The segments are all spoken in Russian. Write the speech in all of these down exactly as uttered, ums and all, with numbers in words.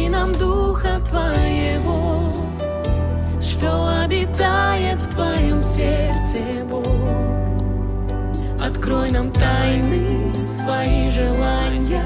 нам Духа Твоего, что обитает в Твоем сердце, Бог. Открой нам тайны свои желания,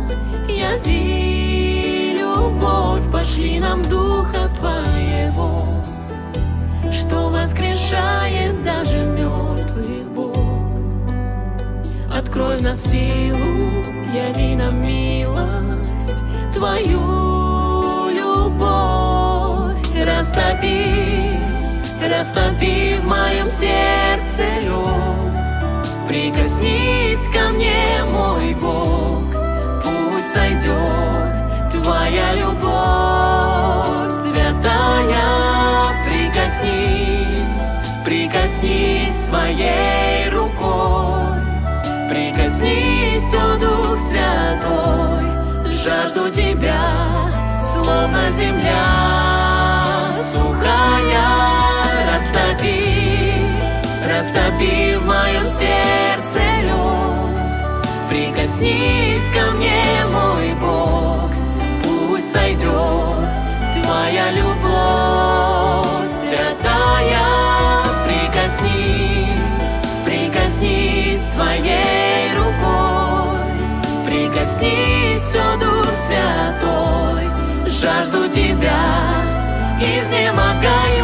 яви любовь, пошли нам Духа Твоего, что воскрешает даже мертвых, Бог. Открой в нас силу, яви нам милость, Твою любовь. Растопи, растопи в моем сердце лед, прикоснись ко мне, мой Бог, пусть сойдет Твоя любовь святая. Прикоснись, прикоснись своей рукой, прикоснись, о Дух Святой, жажду Тебя, словно земля сухая. Растопи, растопи в моем сердце лед, прикоснись ко мне, мой Бог, пусть сойдет Твоя любовь святая. Прикоснись, прикоснись своей рукой, прикоснись, о Дух Святой, жажду Тебя, изнемогаю.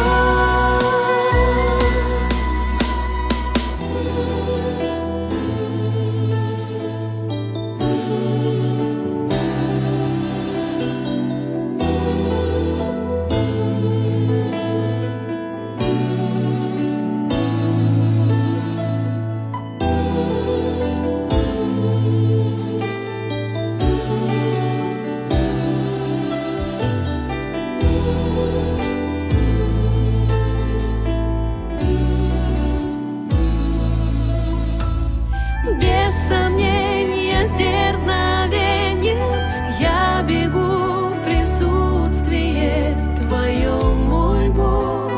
Без сомнения, с дерзновением я бегу в присутствие Твоем, мой Бог.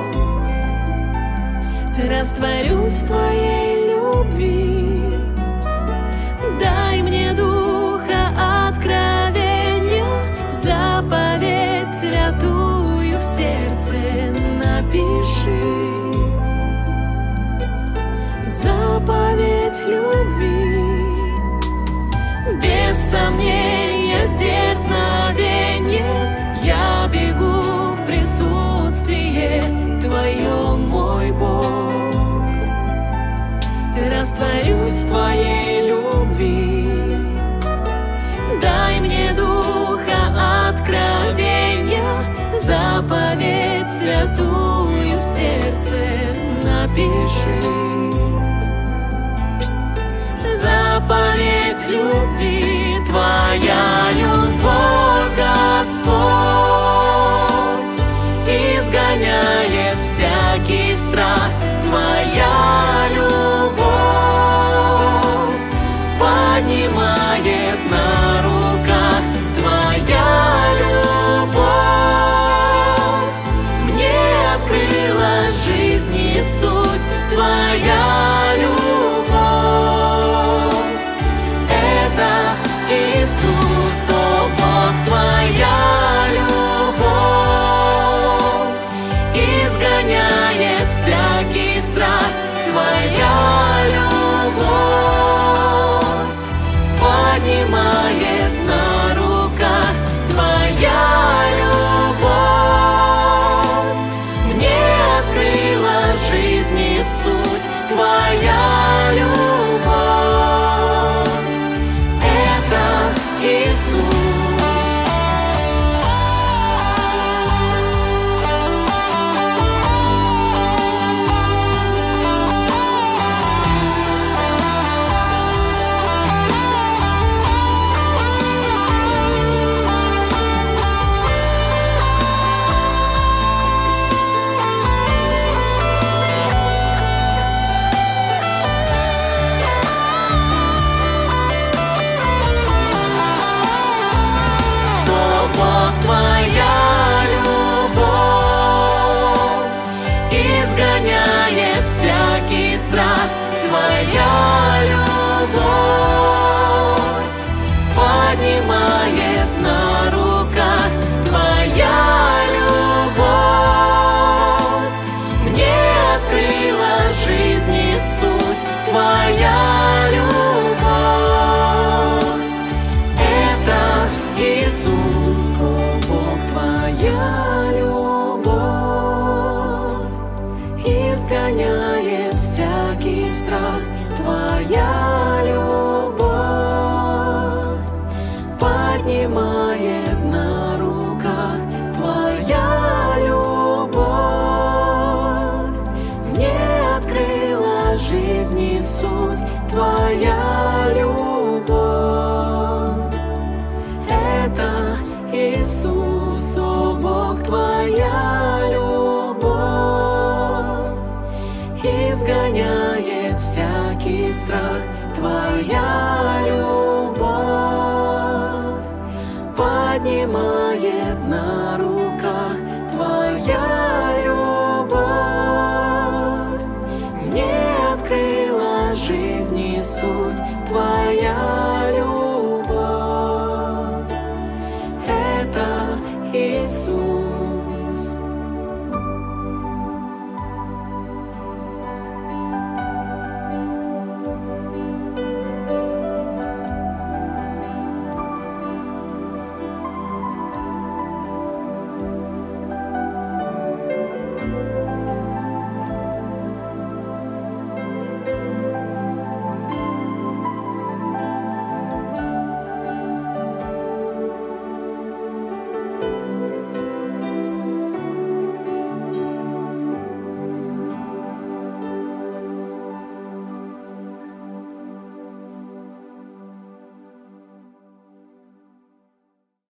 Растворюсь в Твоей любви, дай мне духа откровения, заповедь святую в сердце напиши. Заповедь любви, без сомнения, с дерзновением я бегу в присутствие Твоем, мой Бог. Растворюсь в Твоей любви, дай мне духа откровения, заповедь святую в сердце напиши. Заповедь любви, Твоя любовь, Господь, изгоняет всякий страх. Твоя любовь поднимает на руках. Твоя любовь мне открыла жизнь и суть. Твоя любовь — это Иисус. Твоя любовь. Это Иисус, о Бог, Твоя любовь изгоняет всякий страх. Твоя любовь поднимает на руках. Твоя любовь мне открыла жизни суть. Твоя любовь — это Иисус.